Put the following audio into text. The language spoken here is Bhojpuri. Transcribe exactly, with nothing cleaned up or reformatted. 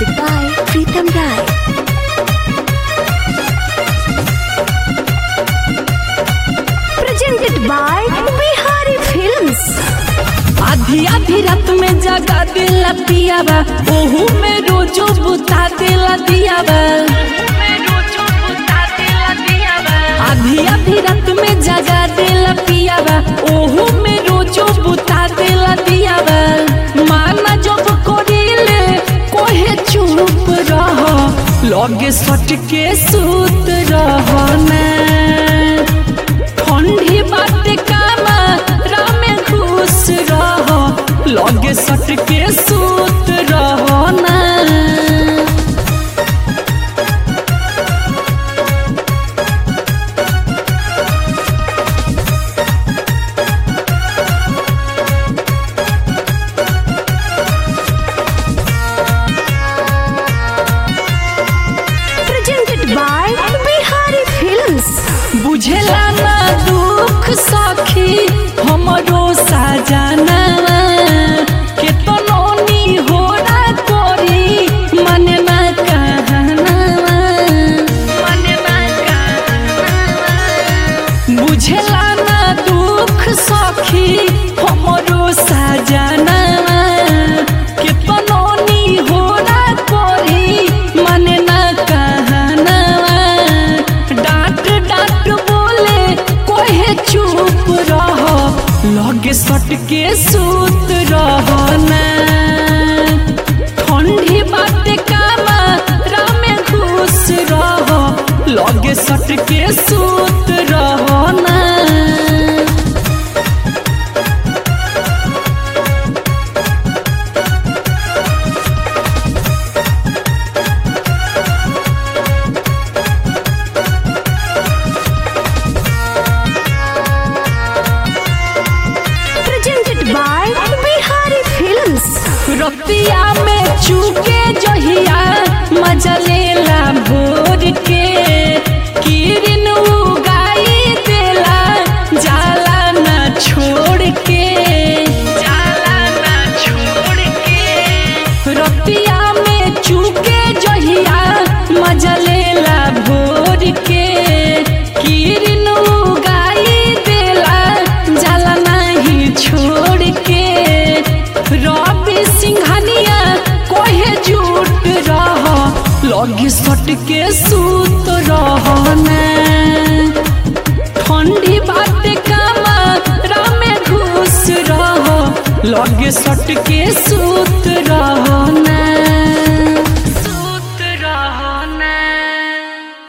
by Pritam Rai. Presented by Bihari Films. आधी आधी रात में जगा दिला पियाबा, ओहू में रोजो बुता दिला दियाबा। आधी आधी रात में जगा दिला पियाबा, ओहू में रोजो बुता दिला दियाबा। माना जब कोरिले कोहे चुप रह, लगे सट के सूत रह ना। ठंडी बात कामा रामे खुश रह, लगे सट के सूत रह ना। Presented by Bihari Films. बुझेला ना दुख सखी हमरो साजना, केतनो नी होरा कोरी मने ना कहना, मने ना कहना। बुझेला ना दुख सखी हमरो साजना, केतनो नी होरा कोरी मने ना कहना। डांट डांट बोले कोहे चुप रह, लगे सट के सूत रह ना। ठंडी बात कामा रामे खुश रह, लगे सट के सूत रह ना। Presented by Bihari Films. रतिया में चूके जहिया मजा लेला भोर के, किरण उगाई देला जाला ना छोड़ के, जाला ना छोड़ के। रतिया में चूके जहिया मजा लेला भोर के, किरण उगाई देला जाला नहीं छोड़ के। रवि सिंघानिया कोहे झूठ रह, लगे सट के सूत रह ना। ठंडी बात कामा रामे खुश रह, लगे सट के सूत रह